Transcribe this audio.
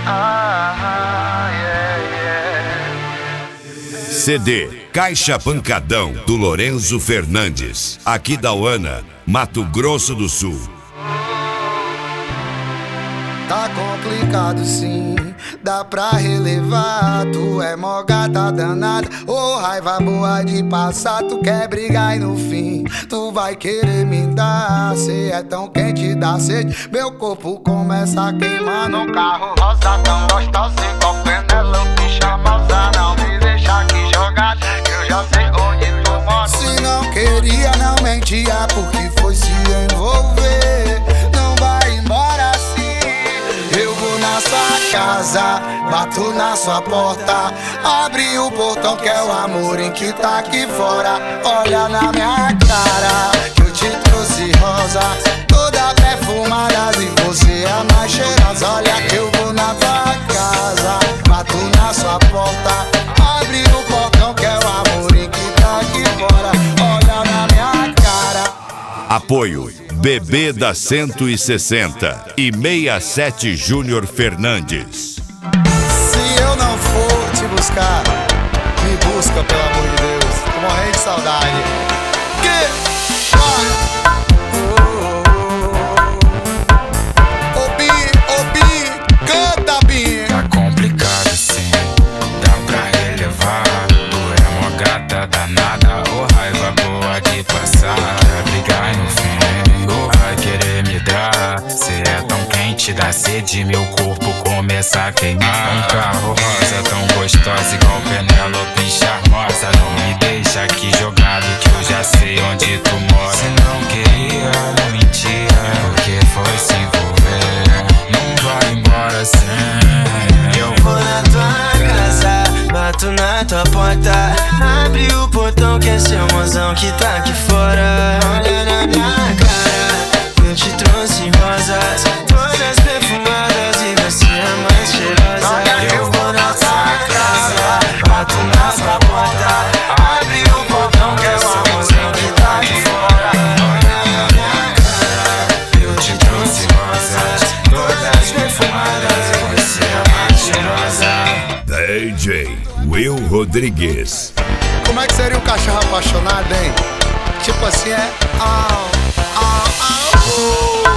CD Caixa Pancadão, do Lorenzo Fernandes, aqui da Uana, Mato Grosso do Sul. Tá complicado sim, dá pra relevar. Tu é mó gata danada, ô raiva boa de passar. Tu quer brigar e no fim tu vai querer me dar. Cê é tão quente, dá sede, meu corpo começa a queimar. No carro rosa tão gostosa, igual Penelope charmosa. Não me deixa aqui jogado, que eu já sei onde tu mora. Se não queria, não mentia, porque foi se envolver. Não vai embora assim. Eu vou na sua casa, bato na sua porta. Abre o portão que é o amor em que tá aqui fora. Olha na minha cara, que eu te trouxe rosa, toda perfumada e você é a mais cheirosa. Olha que eu vou na tua casa, bato na sua porta. Abre o portão que é o amor em que tá aqui fora. Olha na minha cara. Apoio Bebê da 160 e 67 Júnior Fernandes. Se eu não for te buscar, me busca pelo amor de Deus. Tô morrendo de saudade. Bi, canta, Bi. Tá complicado sim, dá pra relevar. Tu é mó gata danada, ô raiva boa de passar. Vai brigar e no fim vai querer me dar. Cê é tão quente, dá sede, meu corpo começa a queimar. Um carro rosa tão gostosa, igual Penelope charmosa. Não me deixa aqui jogado, que eu já sei onde tu mora. Se não queria, não mentia, porque foi se envolver. Não vai embora sem. Eu vou na tua casa, bato na tua porta. Abre o portão que é seu mozão que tá aqui fora. Olha na minha cara, eu te trouxe rosas, todas perfumadas e você é a mais cheirosa. Eu vou na tua casa, bato na tua porta. Abre o portão que é seu mozão que tá aqui fora. Olha na minha cara, eu te trouxe rosas, todas perfumadas e você é a mais cheirosa. DJ Will Rodrigues. Como é que seria um cachorro apaixonado, hein? Tipo assim, é...